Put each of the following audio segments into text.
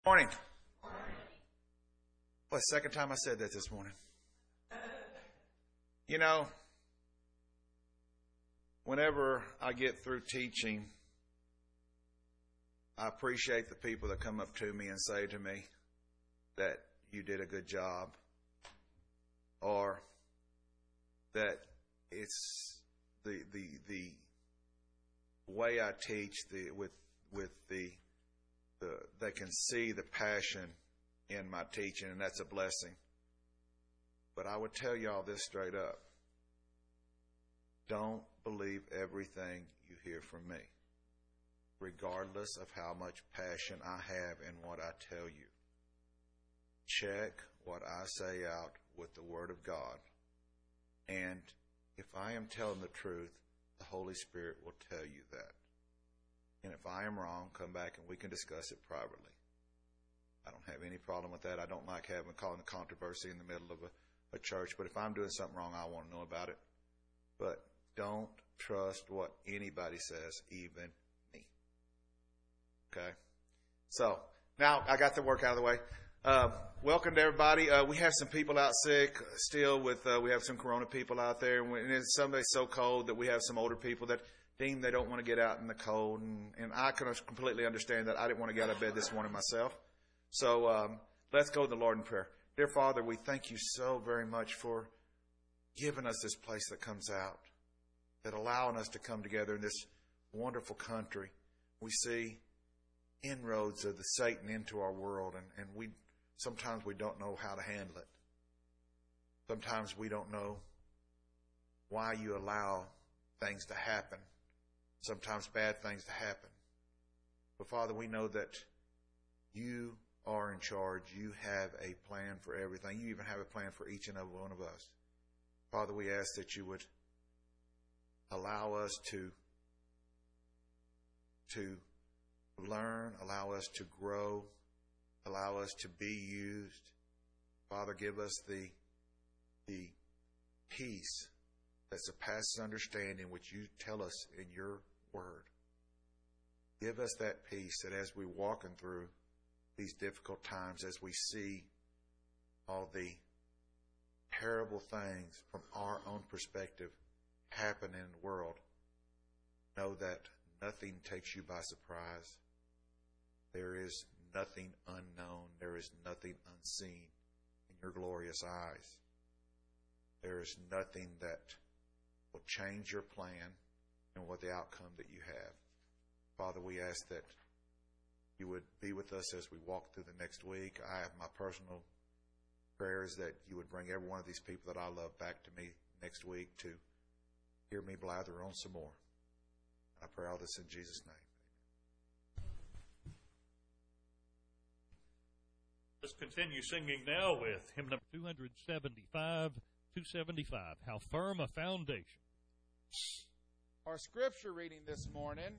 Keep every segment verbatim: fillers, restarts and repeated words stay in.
Morning. Well, the second time I said that this morning. You know, whenever I get through teaching, I appreciate the people that come up to me and say to me that you did a good job, or that it's the the the way I teach the with with the the they can see the passion in my teaching, and that's a blessing. But I would tell y'all this straight up. Don't believe everything you hear from me, regardless of how much passion I have in what I tell you. Check what I say out with the Word of God. And if I am telling the truth, the Holy Spirit will tell you that. And if I am wrong, come back and we can discuss it privately. I don't have any problem with that. I don't like having calling a controversy in the middle of a, a church. But if I'm doing something wrong, I want to know about it. But don't trust what anybody says, even me. Okay? So, now I got the work out of the way. Uh, welcome to everybody. Uh, we have some people out sick still with, uh, we have some corona people out there. And, and it's Sunday's so cold that we have some older people that deem they don't want to get out in the cold. And, and I can completely understand that. I didn't want to get out of bed this morning myself. So um, let's go to the Lord in prayer. Dear Father, we thank you so very much for giving us this place that comes out, that allowing us to come together in this wonderful country. We see inroads of the Satan into our world, and, and we sometimes we don't know how to handle it. Sometimes we don't know why you allow things to happen, sometimes bad things to happen. But Father, we know that you are in charge. You have a plan for everything. You even have a plan for each and every one of us. Father, we ask that you would allow us to, to learn, allow us to grow, allow us to be used. Father, give us the, the peace that surpasses understanding, which you tell us in your word. Give us that peace that as we're walking through these difficult times, as we see all the terrible things from our own perspective happen in the world, know that nothing takes you by surprise. There is nothing unknown. There is nothing unseen in your glorious eyes. There is nothing that will change your plan and what the outcome that you have. Father, we ask that you would be with us as we walk through the next week. I have my personal prayers that you would bring every one of these people that I love back to me next week to hear me blather on some more. I pray all this in Jesus' name. Let's continue singing now with hymn number two seventy-five, two seventy-five, How Firm a Foundation. Our scripture reading this morning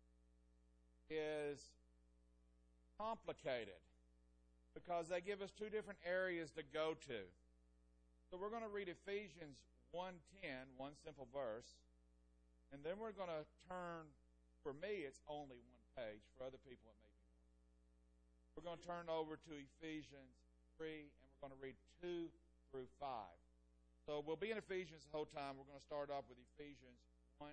is complicated because they give us two different areas to go to. So we're going to read Ephesians one ten, one simple verse, and then we're going to turn, for me it's only one page, for other people it may be more. We're going to turn over to Ephesians three, and we're going to read two through five. So we'll be in Ephesians the whole time. We're going to start off with Ephesians one.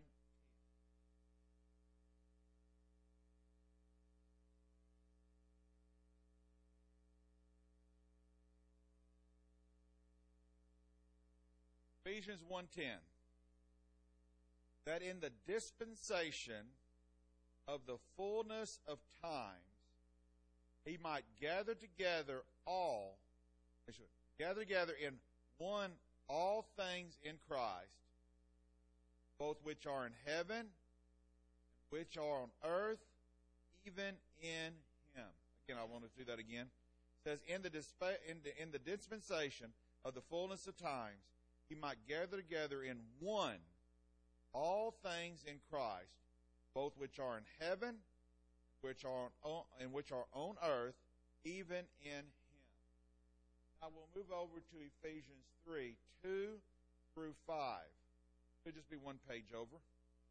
Ephesians one ten, that in the dispensation of the fullness of times he might gather together all, gather together in one all things in Christ, both which are in heaven, which are on earth, even in him. Again, I want to do that again. It says, in the, disp- in the, in the dispensation of the fullness of times, he might gather together in one all things in Christ, both which are in heaven, which are on, and which are on earth, even in him. Now we'll move over to Ephesians three, two through five. It'll just be one page over.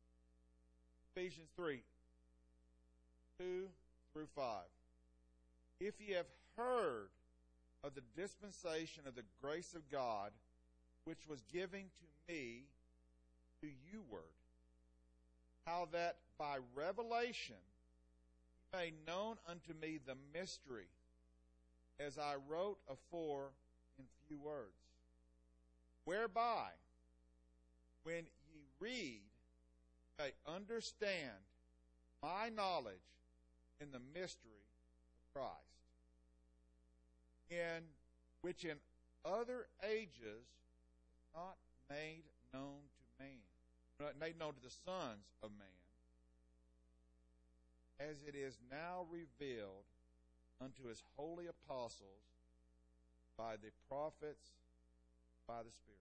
Ephesians three, two through five. if ye have heard of the dispensation of the grace of God, which was given to me to you word, how that by revelation he made known unto me the mystery, as I wrote afore in few words, whereby, when ye read, ye may understand my knowledge in the mystery of Christ, in which in other ages not made known to man, not made known to the sons of man, as it is now revealed unto his holy apostles by the prophets, by the Spirit.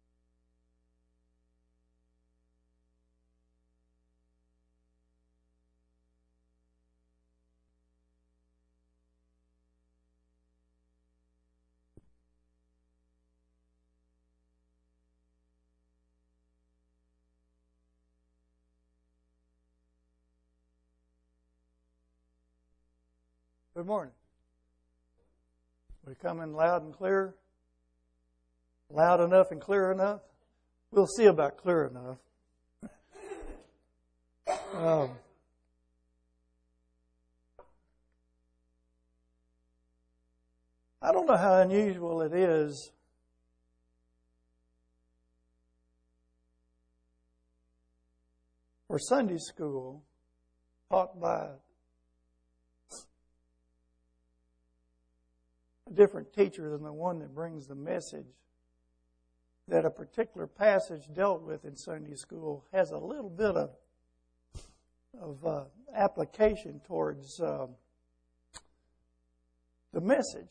Good morning. We coming loud and clear? Loud enough and clear enough? We'll see about clear enough. Um, I don't know how unusual it is for Sunday school taught by a different teacher than the one that brings the message, that a particular passage dealt with in Sunday school has a little bit of of uh, application towards um, the message.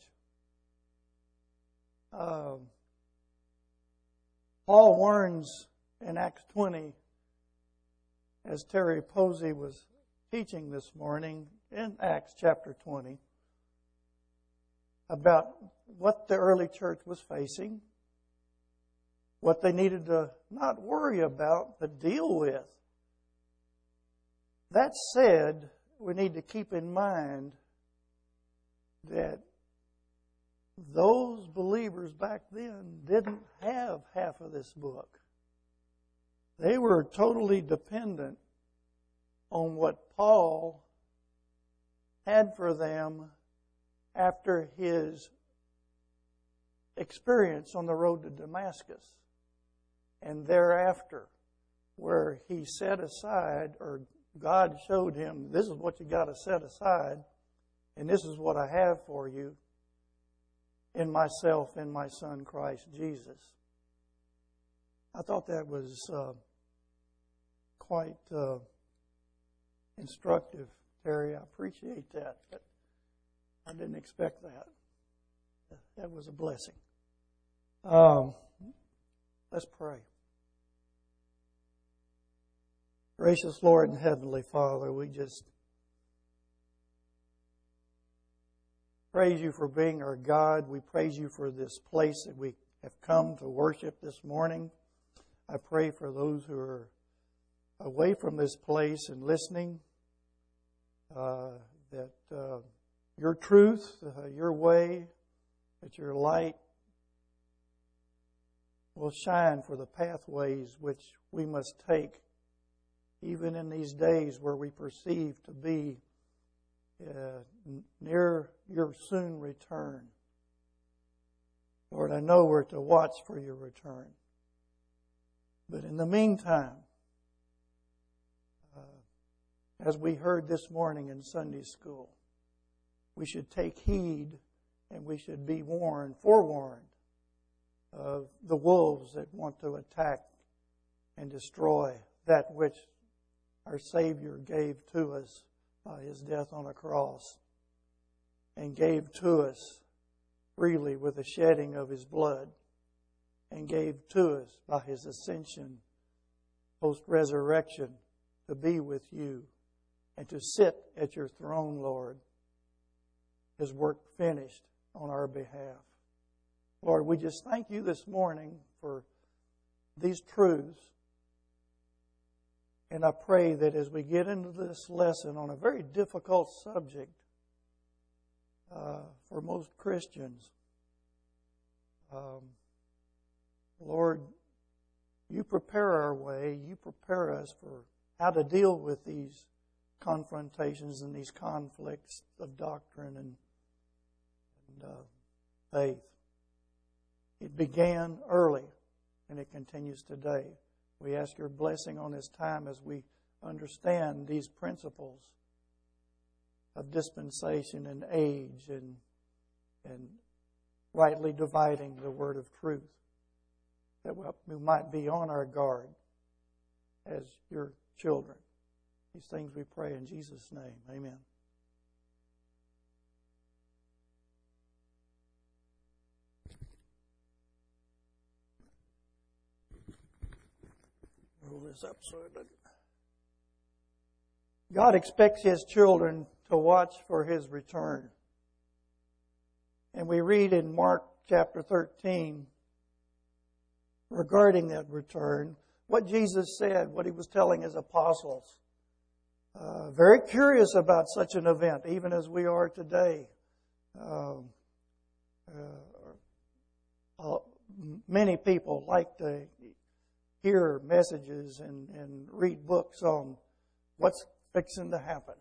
Um, Paul warns in Acts twenty, as Terry Posey was teaching this morning in Acts chapter twenty, about what the early church was facing, what they needed to not worry about, but deal with. That said, we need to keep in mind that those believers back then didn't have half of this book. They were totally dependent on what Paul had for them after his experience on the road to Damascus, and thereafter, where he set aside, or God showed him, this is what you got to set aside, and this is what I have for you in myself and my Son Christ Jesus. I thought that was uh, quite uh, instructive, Terry. I appreciate that. But I didn't expect that. That was a blessing. Um, let's pray. Gracious Lord and Heavenly Father, we just praise you for being our God. We praise you for this place that we have come to worship this morning. I pray for those who are away from this place and listening, uh, that uh, your truth, uh, your way, that your light will shine for the pathways which we must take, even in these days where we perceive to be uh, near your soon return. Lord, I know we're to watch for your return. But in the meantime, uh, as we heard this morning in Sunday school, we should take heed and we should be warned, forewarned of the wolves that want to attack and destroy that which our Savior gave to us by His death on a cross, and gave to us freely with the shedding of His blood, and gave to us by His ascension, post-resurrection, to be with you and to sit at your throne, Lord. His work finished on our behalf. Lord, we just thank you this morning for these truths. And I pray that as we get into this lesson on a very difficult subject, uh, for most Christians. Um, Lord, you prepare our way. You prepare us for how to deal with these confrontations and these conflicts of doctrine and, and uh, faith. It began early, and it continues today. We ask your blessing on this time as we understand these principles of dispensation and age and, and rightly dividing the word of truth, that we might be on our guard as your children. These things we pray in Jesus' name. Amen. Roll this up so it doesn't. God expects His children to watch for His return. And we read in Mark chapter thirteen regarding that return, what Jesus said, what He was telling His apostles. Uh, very curious about such an event, even as we are today. Uh, uh, many people like to hear messages and, and read books on what's fixing to happen.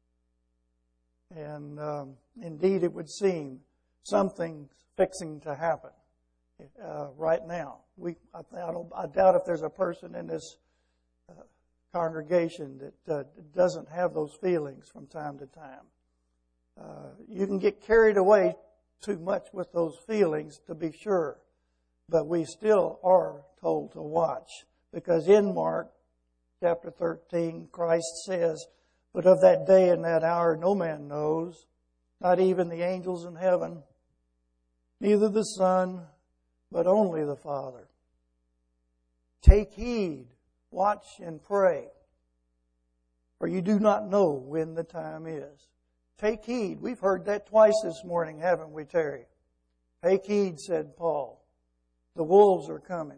And um, indeed, it would seem something's fixing to happen uh, right now. We, I, I, don't, I doubt if there's a person in this uh, congregation that uh, doesn't have those feelings from time to time. Uh, you can get carried away too much with those feelings, to be sure, but we still are told to watch, because in Mark chapter thirteen, Christ says, "But of that day and that hour no man knows, not even the angels in heaven, neither the Son, but only the Father. Take heed, watch and pray, for you do not know when the time is." Take heed. We've heard that twice this morning, haven't we, Terry? Take heed, said Paul. The wolves are coming.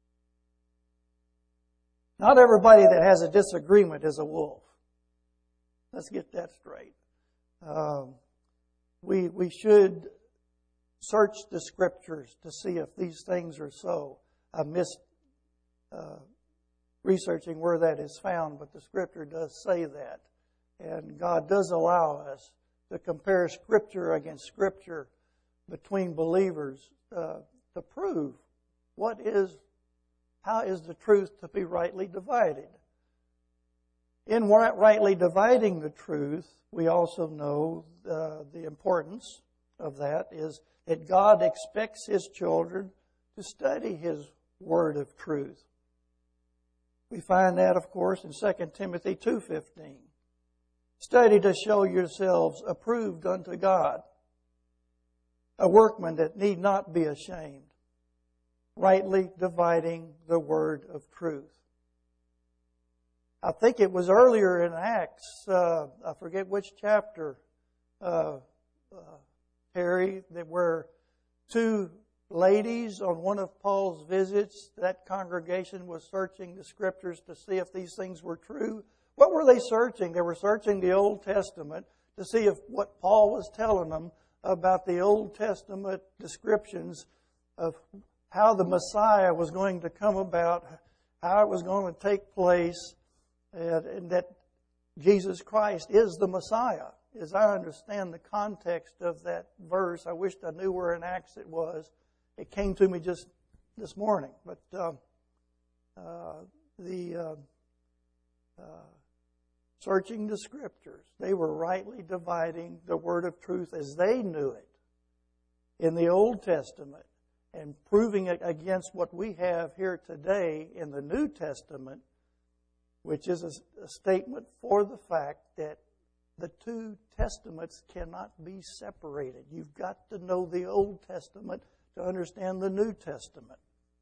Not everybody that has a disagreement is a wolf. Let's get that straight. Um, we we should search the Scriptures to see if these things are so. I missed uh, researching where that is found, but the Scripture does say that. And God does allow us to compare Scripture against Scripture between believers uh, to prove what is, how is the truth to be rightly divided. In rightly dividing the truth, we also know uh, the importance of that is that God expects His children to study His word of truth. We find that, of course, in Second Timothy two fifteen. Study to show yourselves approved unto God, a workman that need not be ashamed, rightly dividing the word of truth. I think it was earlier in Acts, uh, I forget which chapter, uh, uh, Terry, that were two ladies on one of Paul's visits. That congregation was searching the Scriptures to see if these things were true. What were they searching? They were searching the Old Testament to see if what Paul was telling them about the Old Testament descriptions of how the Messiah was going to come about, how it was going to take place, and, and that Jesus Christ is the Messiah. As I understand the context of that verse, I wished I knew where in Acts it was. It came to me just this morning. But uh, uh, the uh, uh, searching the Scriptures, they were rightly dividing the word of truth as they knew it in the Old Testament and proving it against what we have here today in the New Testament, which is a, a statement for the fact that the two testaments cannot be separated. You've got to know the Old Testament to understand the New Testament.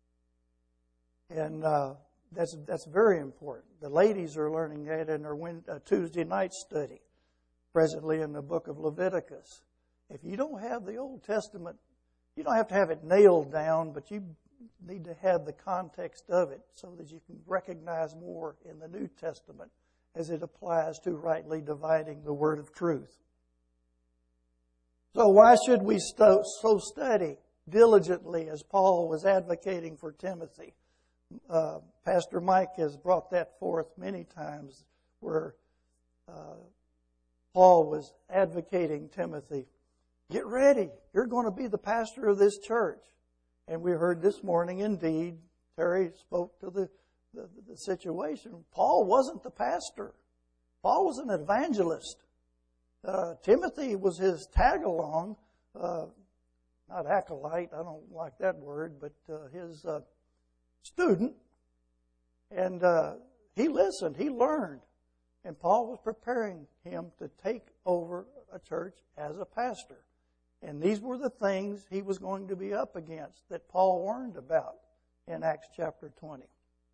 And uh, that's that's very important. The ladies are learning that in their uh, Tuesday night study, presently in the book of Leviticus. If you don't have the Old Testament, you don't have to have it nailed down, but you need to have the context of it so that you can recognize more in the New Testament as it applies to rightly dividing the word of truth. So why should we sto- so study diligently as Paul was advocating for Timothy? Uh, Pastor Mike has brought that forth many times where uh, Paul was advocating Timothy. Get ready. You're going to be the pastor of this church. And we heard this morning, indeed, Terry spoke to the, the, the situation. Paul wasn't the pastor. Paul was an evangelist. Uh, Timothy was his tag-along, uh, not acolyte, I don't like that word, but uh, his uh, student. And uh, he listened, he learned. And Paul was preparing him to take over a church as a pastor. And these were the things he was going to be up against that Paul warned about in Acts chapter twenty.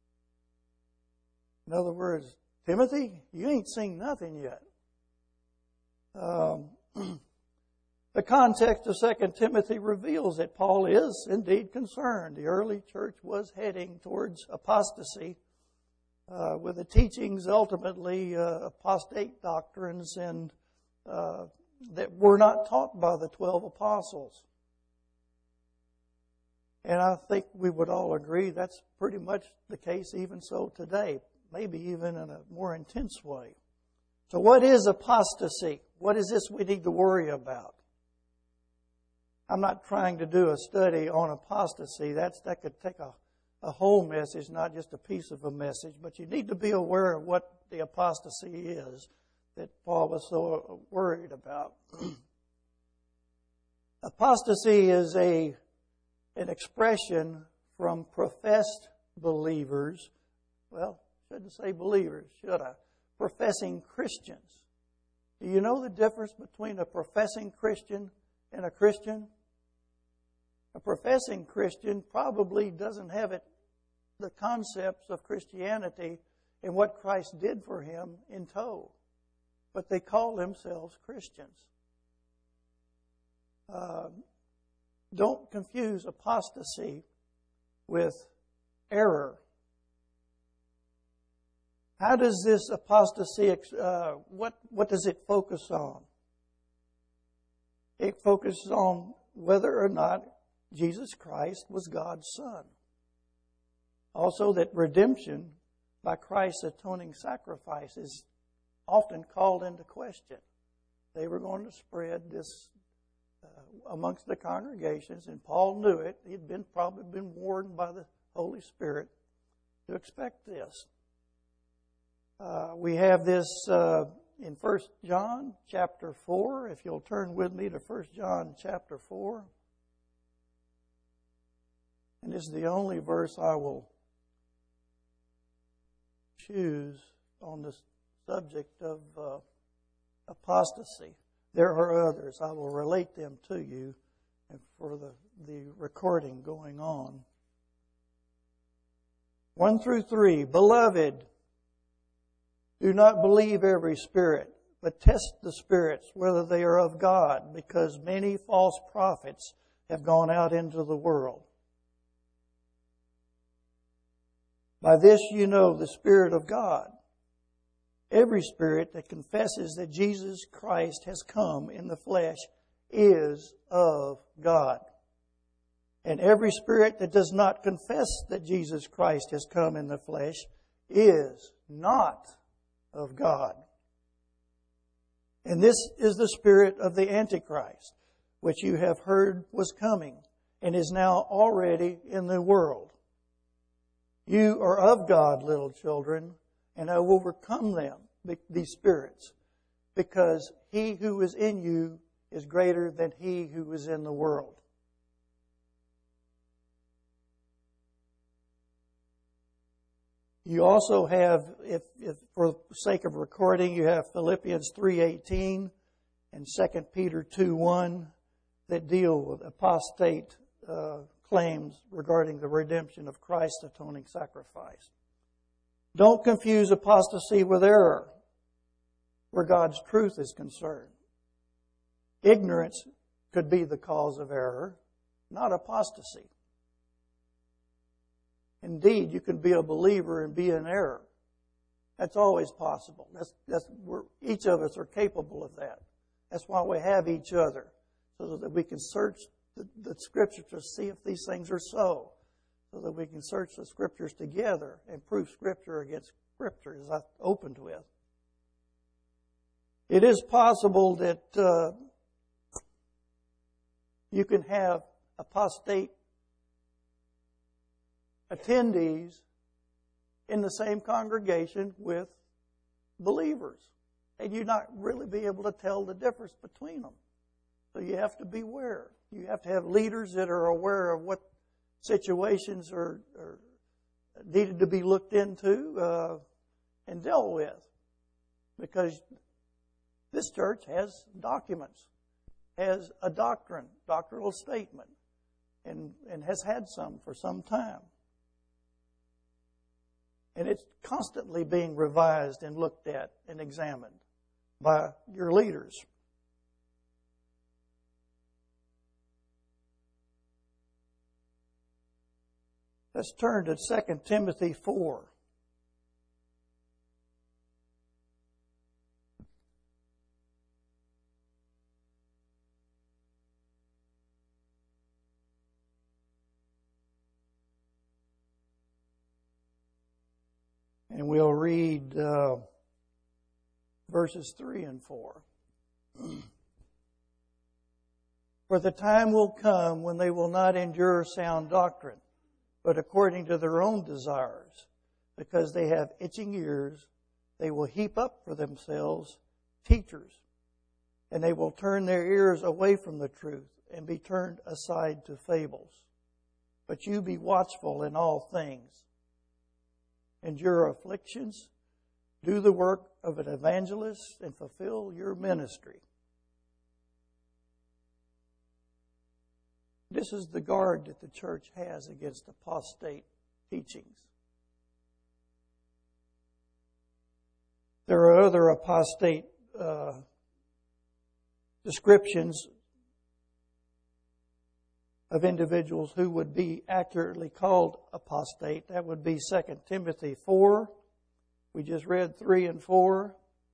In other words, Timothy, you ain't seen nothing yet. Um, the context of Second Timothy reveals that Paul is indeed concerned. The early church was heading towards apostasy uh, with the teachings ultimately uh, apostate doctrines and uh, that were not taught by the twelve apostles. And I think we would all agree that's pretty much the case even so today, maybe even in a more intense way. So what is apostasy? What is this we need to worry about? I'm not trying to do a study on apostasy. That's, that could take a, a whole message, not just a piece of a message. But you need to be aware of what the apostasy is that Paul was so worried about. Apostasy is a an expression from professed believers. Well, shouldn't say believers, should I? Professing Christians. Do you know the difference between a professing Christian and a Christian? A professing Christian probably doesn't have it, the concepts of Christianity and what Christ did for him in tow. But they call themselves Christians. Uh, don't confuse apostasy with error. How does this apostasy, uh, what, what does it focus on? It focuses on whether or not Jesus Christ was God's Son. Also that redemption by Christ's atoning sacrifice is often called into question. They were going to spread this uh, amongst the congregations, and Paul knew it. He'd been probably been warned by the Holy Spirit to expect this. Uh, we have this uh, in First John chapter four. If you'll turn with me to First John chapter four. And this is the only verse I will choose on this subject of uh, apostasy. There are others. I will relate them to you for the, the recording going on. One through three. Beloved, do not believe every spirit, but test the spirits whether they are of God, because many false prophets have gone out into the world. By this you know the Spirit of God. Every spirit that confesses that Jesus Christ has come in the flesh is of God. And every spirit that does not confess that Jesus Christ has come in the flesh is not of God. And this is the spirit of the Antichrist, which you have heard was coming and is now already in the world. You are of God, little children, and I will overcome them, these spirits, because he who is in you is greater than he who is in the world. You also have, if, if for the sake of recording, you have Philippians three eighteen and Second Peter two one that deal with apostate uh, claims regarding the redemption of Christ's atoning sacrifice. Don't confuse apostasy with error where God's truth is concerned. Ignorance could be the cause of error, not apostasy. Indeed, you can be a believer and be in error. That's always possible. That's, that's, we're, each of us are capable of that. That's why we have each other, so that we can search the, the Scripture to see if these things are so, so that we can search the Scriptures together and prove Scripture against Scripture, as I opened with. It is possible that uh, you can have apostate attendees in the same congregation with believers, and you not really be able to tell the difference between them. So you have to beware. You have to have leaders that are aware of what situations are, are needed to be looked into uh, and dealt with, because this church has documents, has a doctrine, doctrinal statement, and, and has had some for some time. And it's constantly being revised and looked at and examined by your leaders. Let's turn to Second Timothy four. And we'll read uh, verses three and four. For the time will come when they will not endure sound doctrine, but according to their own desires, because they have itching ears, they will heap up for themselves teachers, and they will turn their ears away from the truth and be turned aside to fables. But you be watchful in all things. Endure afflictions, do the work of an evangelist, and fulfill your ministry. This is the guard that the church has against apostate teachings. There are other apostate uh, descriptions of individuals who would be accurately called apostate. That would be Second Timothy four. We just read three and four.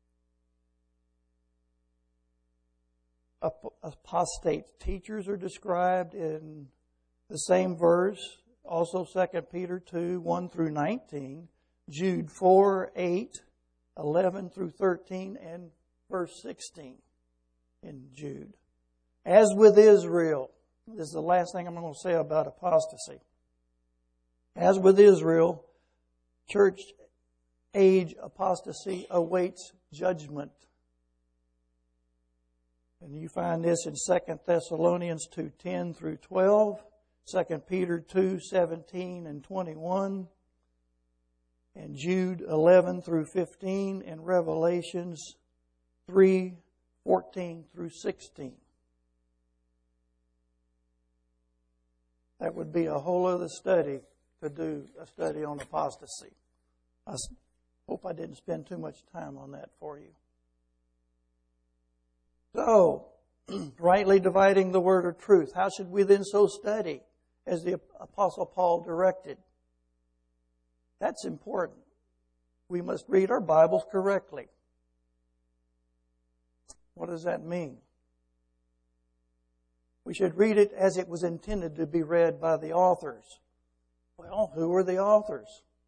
Apostate teachers are described in the same verse. Also Second Peter two, one through nineteen. Jude four, eight, eleven through thirteen, and verse sixteen in Jude. As with Israel, this is the last thing I'm going to say about apostasy. As with Israel, church age apostasy awaits judgment. And you find this in Second Thessalonians two, ten through twelve, Second Peter two, seventeen and twenty-one, and Jude eleven through fifteen, and Revelations three, fourteen through sixteen. That would be a whole other study to do, a study on apostasy. I hope I didn't spend too much time on that for you. So, rightly dividing the word of truth. How should we then so study as the Apostle Paul directed? That's important. We must read our Bibles correctly. What does that mean? We should read it as it was intended to be read by the authors. Well, who were the authors?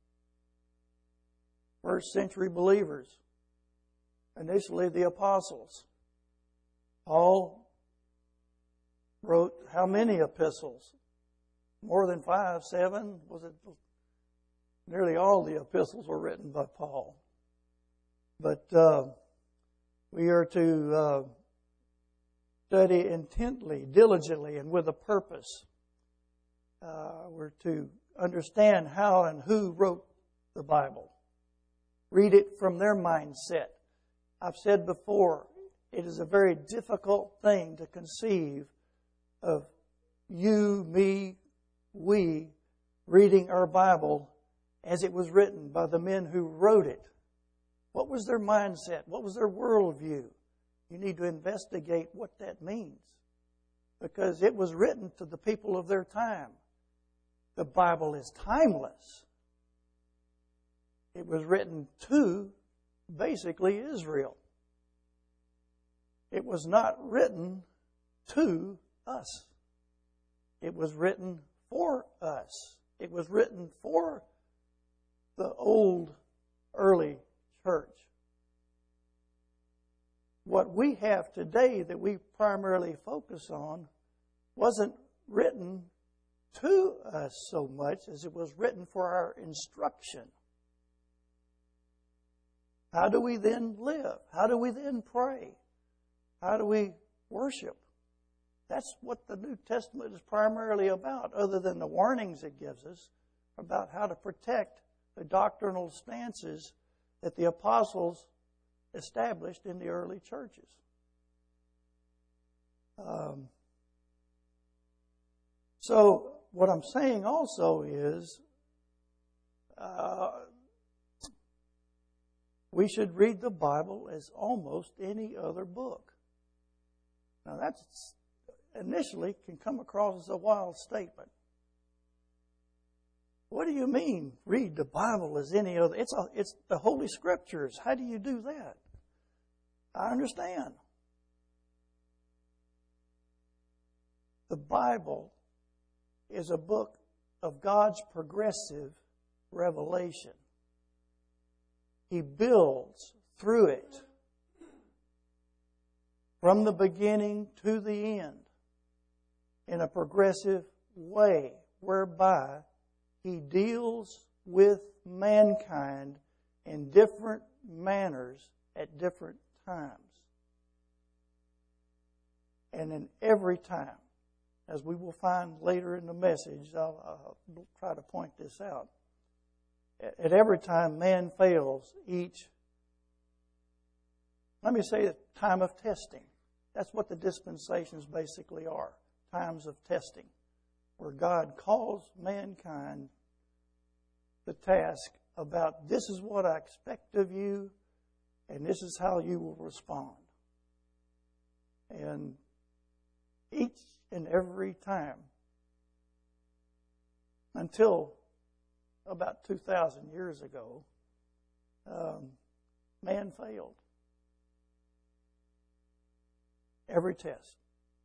First century believers. Initially the apostles. Paul wrote how many epistles? More than five, seven? Was it? Nearly all the epistles were written by Paul. But uh, we are to uh, study intently, diligently, and with a purpose. Uh, we're to understand how and who wrote the Bible. Read it from their mindset. I've said before, it is a very difficult thing to conceive of you, me, we reading our Bible as it was written by the men who wrote it. What was their mindset? What was their worldview? You need to investigate what that means, because it was written to the people of their time. The Bible is timeless. It was written to basically Israel. It was not written to us. It was written for us. It was written for the old, early church. What we have today that we primarily focus on wasn't written to us so much as it was written for our instruction. How do we then live? How do we then pray? How do we worship? That's what the New Testament is primarily about, other than the warnings it gives us about how to protect the doctrinal stances that the apostles established in the early churches. Um, so, what I'm saying also is uh, we should read the Bible as almost any other book. Now, that's initially can come across as a wild statement. What do you mean, read the Bible as any other? It's a, it's the Holy Scriptures. How do you do that? I understand. The Bible is a book of God's progressive revelation. He builds through it from the beginning to the end in a progressive way whereby He deals with mankind in different manners at different times. And in every time, as we will find later in the message, I'll, I'll try to point this out. At every time man fails, each, let me say, a time of testing. That's what the dispensations basically are, times of testing, where God calls mankind the task about this is what I expect of you, and this is how you will respond. And each and every time, until about two thousand years ago, um, man failed. Every test.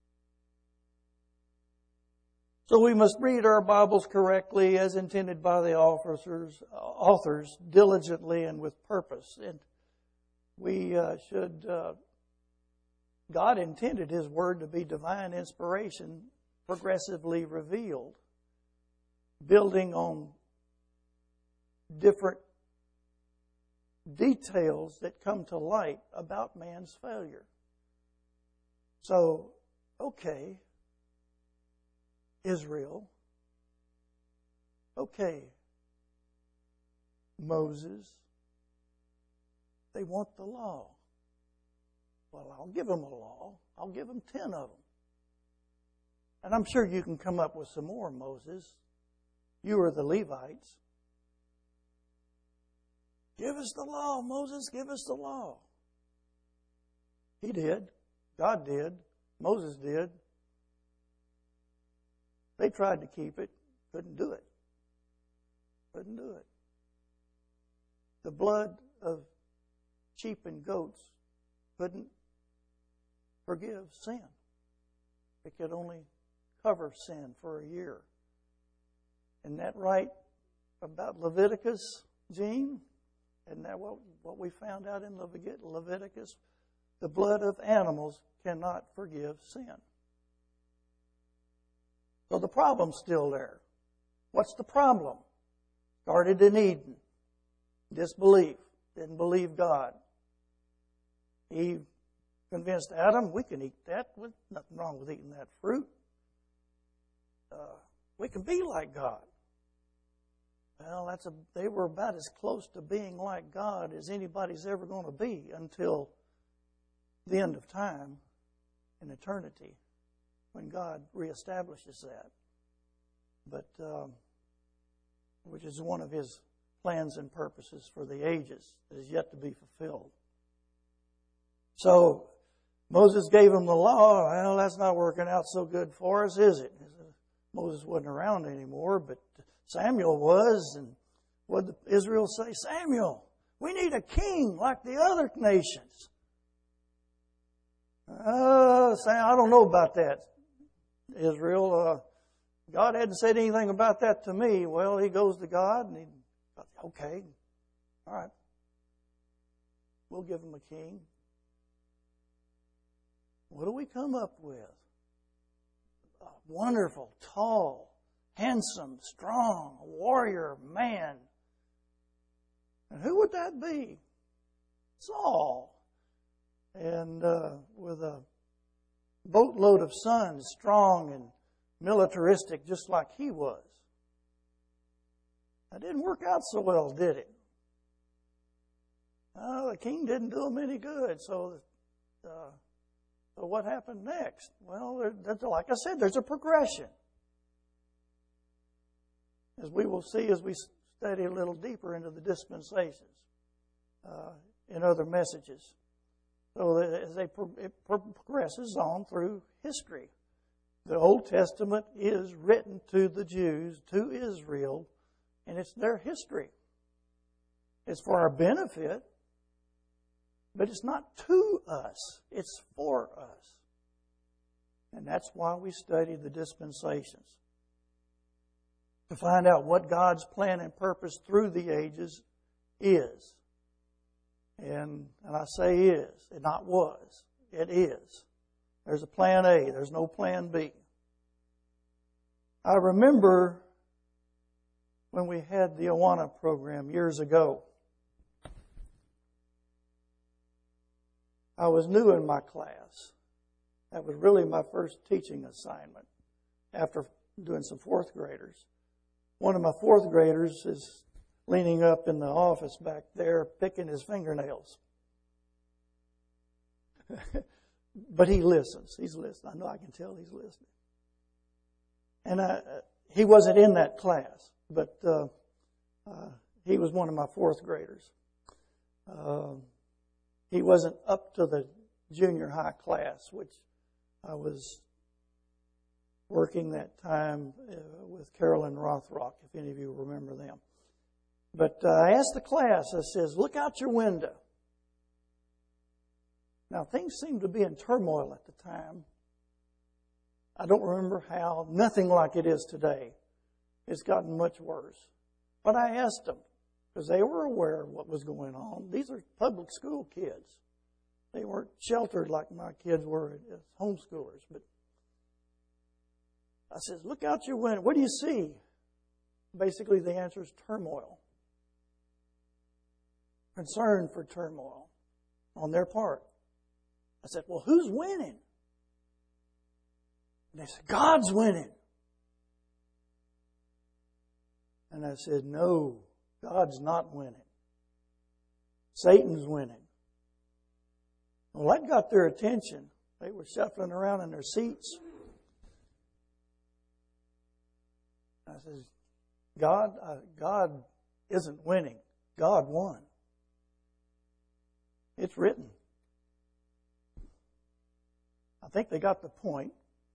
So we must read our Bibles correctly as intended by the authors, authors diligently and with purpose. And we uh, should, uh, God intended His Word to be divine inspiration, progressively revealed, building on different details that come to light about man's failure. So, okay, Israel, okay, Moses, they want the law. Well, I'll give them a law. I'll give them ten of them. And I'm sure you can come up with some more, Moses. You are the Levites. Give us the law, Moses, give us the law. He did. God did. Moses did. They tried to keep it. Couldn't do it. Couldn't do it. The blood of sheep and goats couldn't forgive sin. It could only cover sin for a year. Isn't that right about Leviticus, Gene? Isn't that what, what we found out in Leviticus? The blood of animals cannot forgive sin. So the problem's still there. What's the problem? Started in Eden. Disbelief. Didn't believe God. Eve convinced Adam, we can eat that. There's nothing wrong with eating that fruit. Uh, we can be like God. Well, that's a, they were about as close to being like God as anybody's ever going to be until the end of time in eternity when God reestablishes that. But, um, which is one of His plans and purposes for the ages that is yet to be fulfilled. So, Moses gave them the law. Well, that's not working out so good for us, is it? Moses wasn't around anymore, but Samuel was. And what did Israel say? Samuel, we need a king like the other nations. Uh, say, I don't know about that, Israel. Uh, God hadn't said anything about that to me. Well, he goes to God and he, okay, all right, we'll give him a king. What do we come up with? A wonderful, tall, handsome, strong, warrior man. And who would that be? Saul. And uh, with a boatload of sons, strong and militaristic, just like he was. That didn't work out so well, did it? Uh, the king didn't do him any good. So, uh, so what happened next? Well, there, there's, like I said, there's a progression. As we will see as we study a little deeper into the dispensations uh, in other messages. So as they pro- it progresses on through history. The Old Testament is written to the Jews, to Israel, and it's their history. It's for our benefit, but it's not to us. It's for us. And that's why we study the dispensations. To find out what God's plan and purpose through the ages is. And, and I say is, and not was. It is. There's a plan A. There's no plan B. I remember when we had the Awana program years ago. I was new in my class. That was really my first teaching assignment after doing some fourth graders. One of my fourth graders is leaning up in the office back there, picking his fingernails. But he listens. He's listening. I know I can tell he's listening. And I, he wasn't in that class, but uh, uh, he was one of my fourth graders. Uh, he wasn't up to the junior high class, which I was working that time uh, with Carolyn Rothrock, if any of you remember them. But uh, I asked the class, I says, look out your window. Now, things seemed to be in turmoil at the time. I don't remember how. Nothing like it is today. It's gotten much worse. But I asked them, because they were aware of what was going on. These are public school kids. They weren't sheltered like my kids were as homeschoolers. But I said, look out your window. What do you see? Basically, the answer is turmoil. Concern for turmoil on their part. I said, well, who's winning? And they said, God's winning. And I said, no, God's not winning. Satan's winning. Well, that got their attention. They were shuffling around in their seats. I said, God, uh, God isn't winning. God won. It's written. I think they got the point.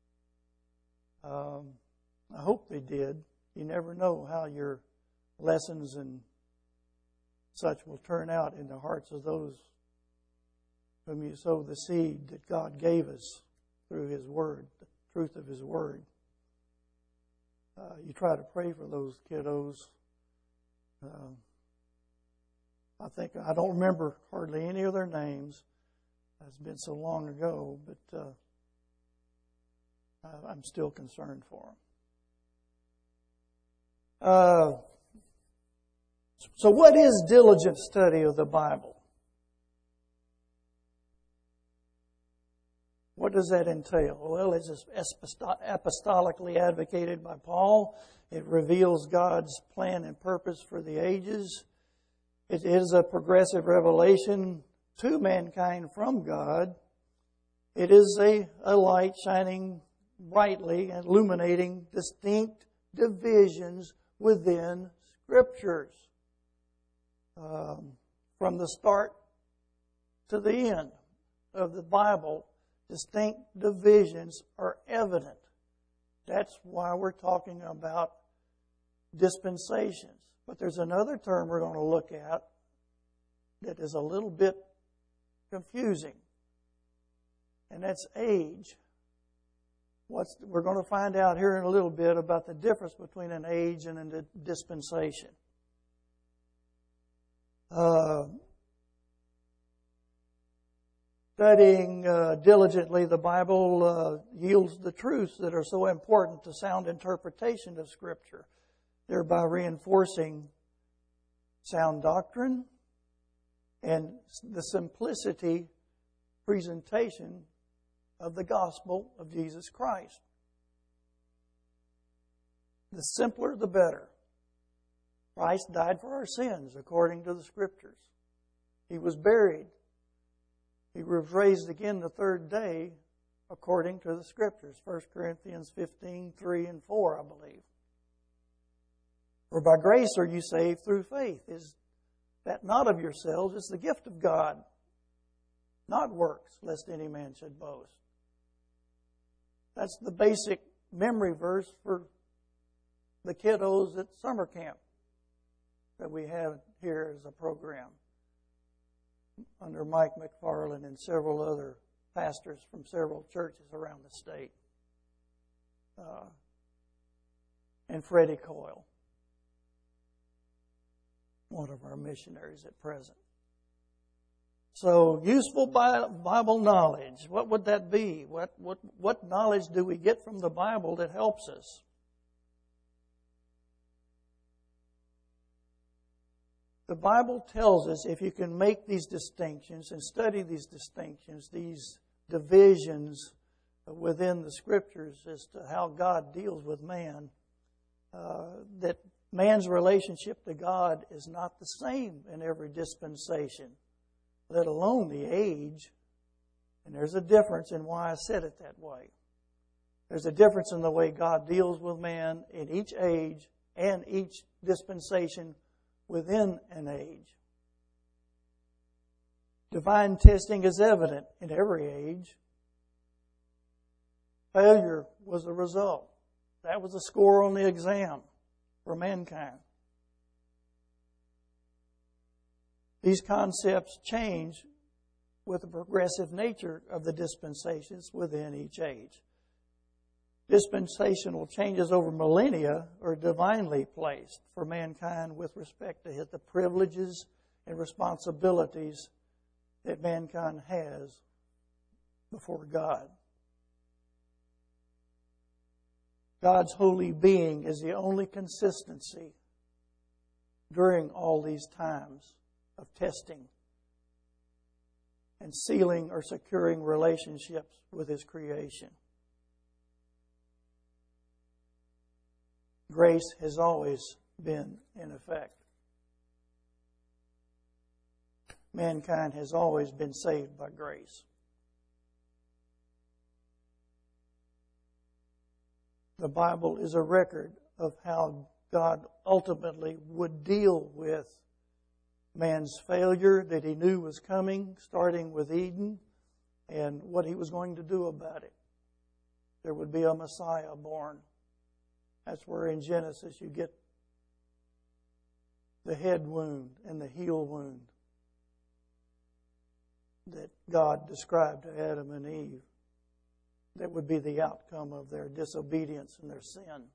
Um, I hope they did. You never know how your lessons and such will turn out in the hearts of those whom you sow the seed that God gave us through His Word, the truth of His Word. Uh, you try to pray for those kiddos. Uh, I think, I don't remember hardly any of their names. It's been so long ago, but uh, I'm still concerned for them. Uh, so what is diligent study of the Bible? What does that entail? Well, it's apostolically advocated by Paul. It reveals God's plan and purpose for the ages. It is a progressive revelation to mankind from God. It is a, a light shining brightly and illuminating distinct divisions within Scriptures. Um, from the start to the end of the Bible, distinct divisions are evident. That's why we're talking about dispensations. But there's another term we're going to look at that is a little bit confusing. and that's age. What's, we're going to find out here in a little bit about the difference between an age and a dispensation. Uh, studying uh, diligently the Bible uh, yields the truths that are so important to sound interpretation of Scripture, thereby reinforcing sound doctrine and the simplicity presentation of the gospel of Jesus Christ. The simpler, the better. Christ died for our sins according to the Scriptures. He was buried. He was raised again the third day according to the Scriptures. First Corinthians fifteen, three and four, I believe. For by grace are you saved through faith. Is that not of yourselves? It's the gift of God, not works, lest any man should boast. That's the basic memory verse for the kiddos at summer camp that we have here as a program under Mike McFarland and several other pastors from several churches around the state. Uh, and Freddie Coyle, one of our missionaries at present. So, useful Bible knowledge. What would that be? What, what, what knowledge do we get from the Bible that helps us? The Bible tells us if you can make these distinctions and study these distinctions, these divisions within the Scriptures as to how God deals with man, uh, that man's relationship to God is not the same in every dispensation, let alone the age. And there's a difference in why I said it that way. There's a difference in the way God deals with man in each age and each dispensation within an age. Divine testing is evident in every age. Failure was the result. That was the score on the exam for mankind. These concepts change with the progressive nature of the dispensations within each age. Dispensational changes over millennia are divinely placed for mankind with respect to the privileges and responsibilities that mankind has before God. God's holy being is the only consistency during all these times of testing and sealing or securing relationships with His creation. Grace has always been in effect. Mankind has always been saved by grace. The Bible is a record of how God ultimately would deal with man's failure that He knew was coming, starting with Eden, and what He was going to do about it. There would be a Messiah born. That's where in Genesis you get the head wound and the heel wound that God described to Adam and Eve. That would be the outcome of their disobedience and their sin.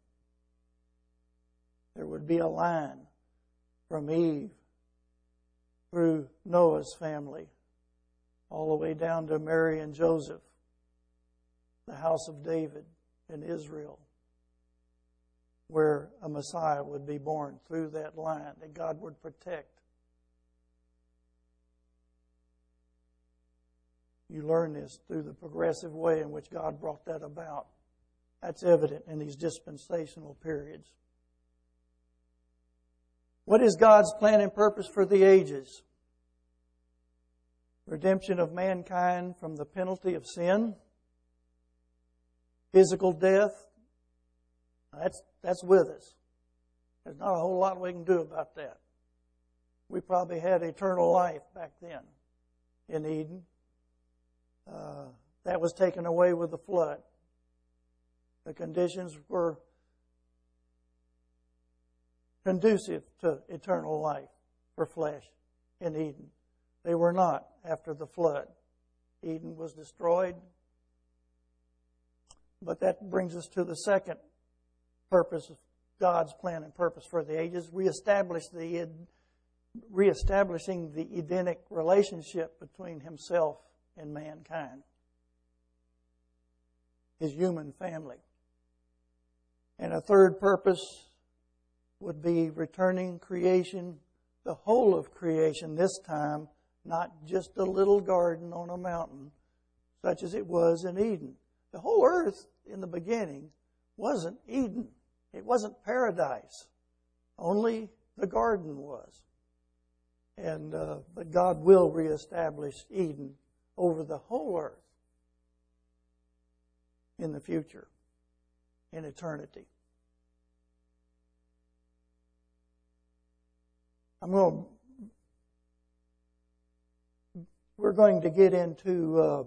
There would be a line from Eve through Noah's family all the way down to Mary and Joseph, the house of David in Israel, where a Messiah would be born through that line that God would protect. You learn this through the progressive way in which God brought that about. That's evident in these dispensational periods. What is God's plan and purpose for the ages? Redemption of mankind from the penalty of sin, physical death. That's That's with us. There's not a whole lot we can do about that. We probably had eternal life back then in Eden. Uh, that was taken away with the flood. The conditions were conducive to eternal life for flesh in Eden. They were not after the flood. Eden was destroyed. But that brings us to the second purpose of God's plan and purpose for the ages, reestablish the, reestablishing the Edenic relationship between Himself and mankind, His human family. And a third purpose would be returning creation, the whole of creation this time, not just a little garden on a mountain, such as it was in Eden. The whole earth in the beginning wasn't Eden. It wasn't paradise. Only the garden was. And uh, but God will reestablish Eden over the whole earth in the future, in eternity. I'm going. We're going to get into uh,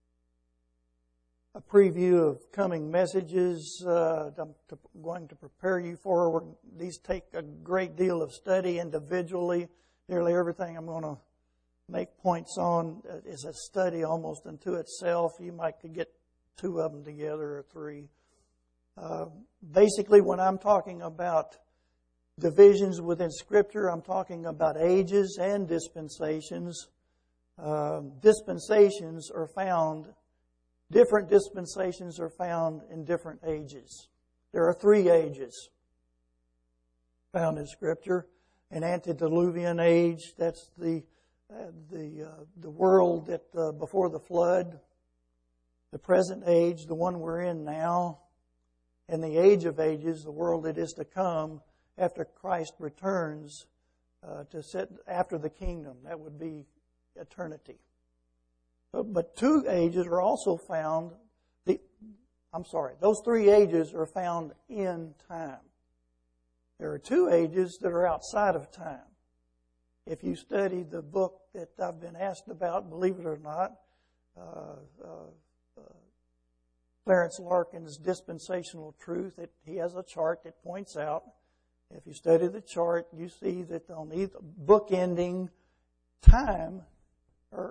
a preview of coming messages. Uh, I'm to, going to prepare you for. These take a great deal of study individually. Nearly everything I'm going to make points on is a study almost unto itself. You might could get two of them together or three. Uh, basically, when I'm talking about divisions within Scripture, I'm talking about ages and dispensations. Uh, dispensations are found, different dispensations are found in different ages. There are three ages found in Scripture. An antediluvian age, that's the uh, the uh, the world that uh, before the flood. The present age, the one we're in now. And the age of ages, the world that is to come after Christ returns uh, to sit after the kingdom. That would be eternity. But, but two ages are also found, the, I'm sorry, those three ages are found in time. There are two ages that are outside of time. If you study the book that I've been asked about, believe it or not, uh, uh, uh, Clarence Larkin's Dispensational Truth, it, he has a chart that points out, if you study the chart, you see that on the bookending time are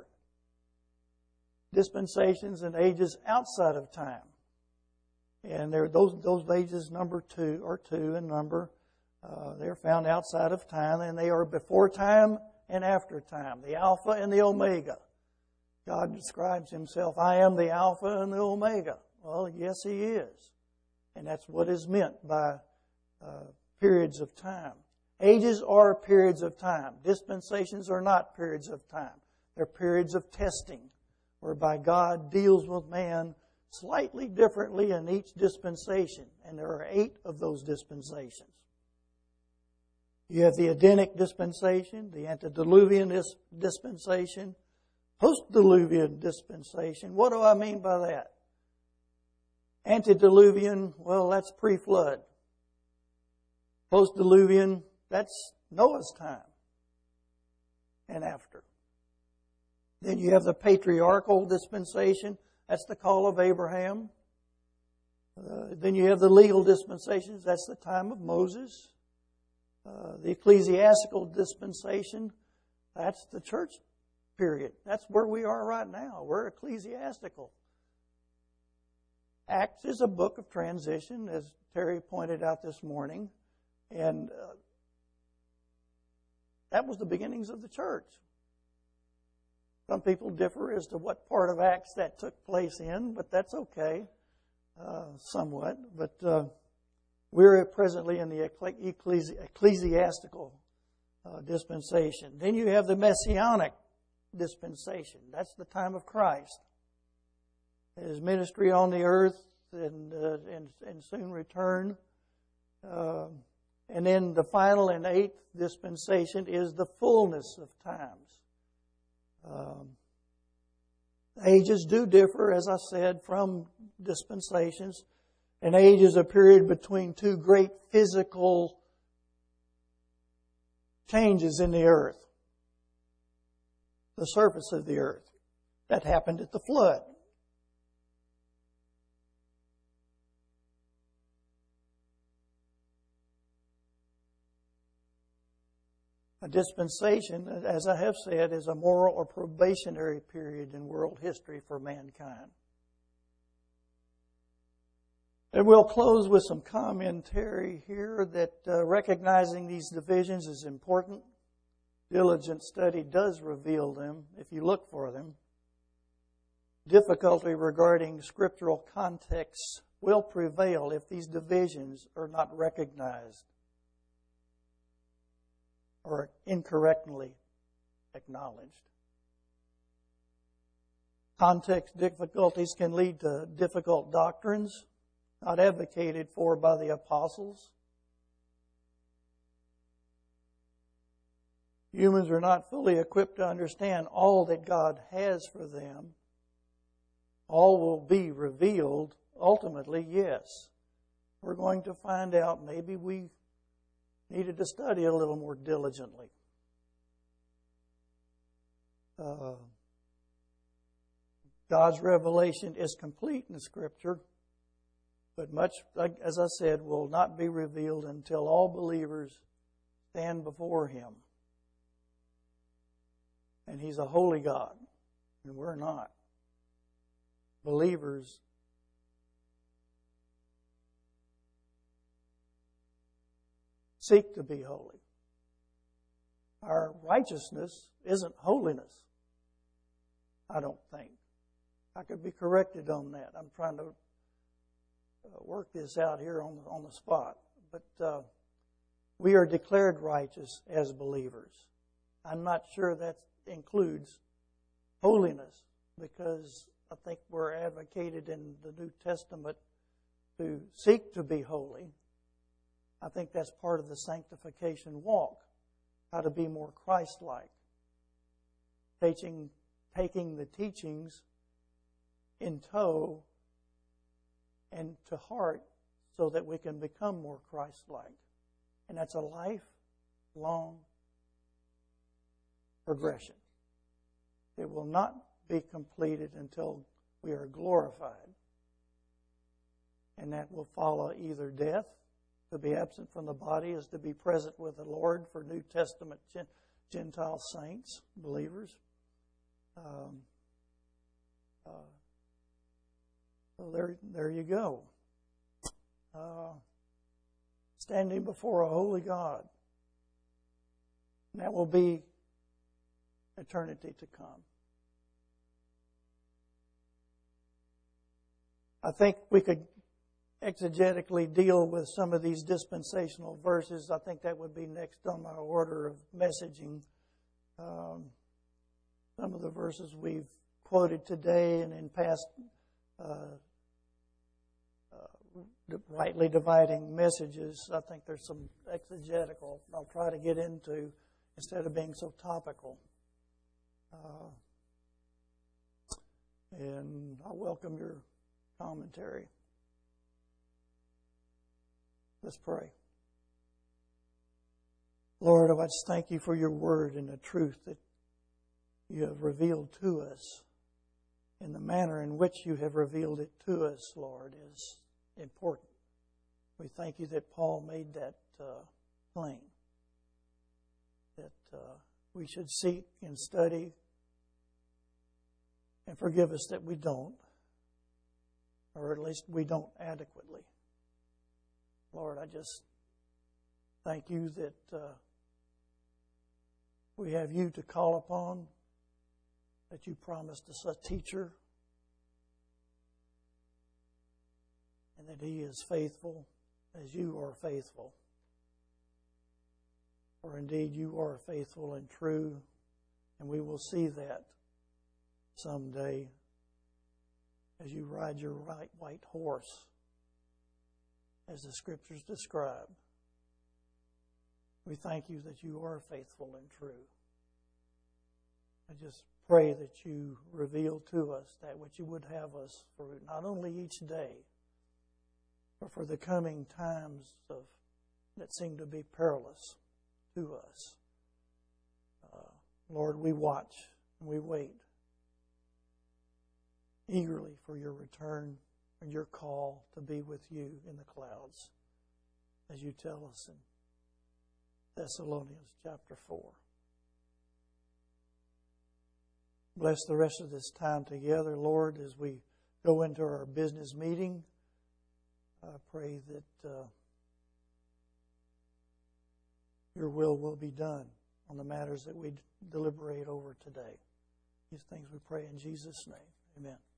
dispensations and ages outside of time. And there, those those ages number two are two in number. Uh, they're found outside of time, and they are before time and after time, the Alpha and the Omega. God describes Himself, I am the Alpha and the Omega. Well, yes, He is. And that's what is meant by uh, periods of time. Ages are periods of time. Dispensations are not periods of time. They're periods of testing, whereby God deals with man slightly differently in each dispensation. And there are eight of those dispensations. You have the Edenic dispensation, the antediluvian dispensation, post-diluvian dispensation. What do I mean by that? Antediluvian, well, that's pre-flood. Post-diluvian, that's Noah's time and after. Then you have the patriarchal dispensation. That's the call of Abraham. Uh, then you have the legal dispensations. That's the time of Moses. Uh, the ecclesiastical dispensation, that's the church period. That's where we are right now. We're ecclesiastical. Acts is a book of transition, as Terry pointed out this morning. And uh, that was the beginnings of the church. Some people differ as to what part of Acts that took place in, but that's okay, uh, somewhat. But uh, we're presently in the ecclesi- ecclesiastical uh, dispensation. Then you have the messianic dispensation. That's the time of Christ. His ministry on the earth and uh, and, and soon return. Uh, and then the final and eighth dispensation is the fullness of times. Um, ages do differ, as I said, from dispensations. An age is a period between two great physical changes in the earth. The surface of the earth. That happened at the flood. A dispensation, as I have said, is a moral or probationary period in world history for mankind. And we'll close with some commentary here that uh, recognizing these divisions is important. Diligent study does reveal them if you look for them. Difficulty regarding scriptural contexts will prevail if these divisions are not recognized or incorrectly acknowledged. Context difficulties can lead to difficult doctrines not advocated for by the apostles. Humans are not fully equipped to understand all that God has for them. All will be revealed ultimately, yes. We're going to find out maybe we needed to study a little more diligently. Uh, God's revelation is complete in Scripture, but much, as I said, will not be revealed until all believers stand before Him. And He's a holy God, and we're not. Believers seek to be holy. Our righteousness isn't holiness, I don't think. I could be corrected on that. I'm trying to work this out here on the, on the spot. But uh, we are declared righteous as believers. I'm not sure that includes holiness, because I think we're advocated in the New Testament to seek to be holy. I think that's part of the sanctification walk, how to be more Christ-like. Teaching, taking the teachings in tow and to heart so that we can become more Christ-like. And that's a lifelong progression. It will not be completed until we are glorified. And that will follow either death. To be absent from the body is to be present with the Lord for New Testament Gentile saints, believers. Um, uh, so there, there you go. Uh, standing before a holy God. And that will be eternity to come. I think we could exegetically deal with some of these dispensational verses. I think that would be next on my order of messaging. Um, some of the verses we've quoted today and in past uh, uh, rightly dividing messages, I think there's some exegetical I'll try to get into instead of being so topical. Uh, and I welcome your commentary. Let's pray. Lord, I just thank you for your word and the truth that you have revealed to us. And the manner in which you have revealed it to us, Lord, is important. We thank you that Paul made that uh, plain. That uh, we should seek and study. And forgive us that we don't. Or at least we don't adequately. Lord, I just thank you that uh, we have you to call upon, that you promised us a teacher, and that he is faithful as you are faithful. For indeed you are faithful and true, and we will see that someday as you ride your right white horse, as the Scriptures describe. We thank you that you are faithful and true. I just pray that you reveal to us that which you would have us for not only each day, but for the coming times of that seem to be perilous to us. Uh, Lord, we watch and we wait eagerly for your return and your call to be with you in the clouds, as you tell us in Thessalonians chapter four. Bless the rest of this time together, Lord, as we go into our business meeting. I pray that uh, your will will be done on the matters that we deliberate over today. These things we pray in Jesus' name. Amen.